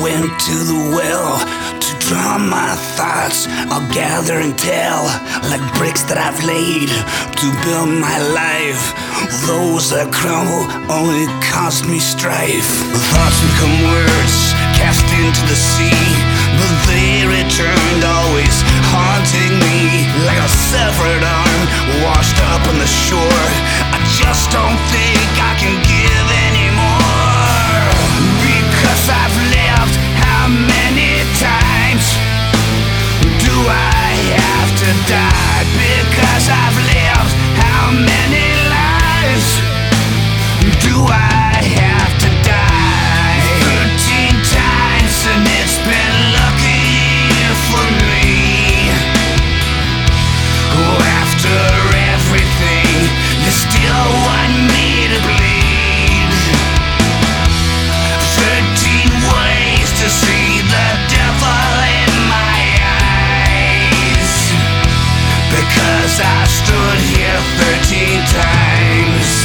went to the well to draw my thoughts. I'll gather and tell, like bricks that I've laid to build my life. Those that crumble only cost me strife. Thoughts become words cast into the sea, but they returned, always haunting me. Like a severed arm washed up on the shore, I just don't think I can give anymore. Because I've lived how many times do I have to die? Because I've lived how many lives do I have to die? 13 times, and it's been lucky for me. Oh, after everything, you still want me to bleed. 13 ways to see the devil in my eyes. Because I stood here 13 times.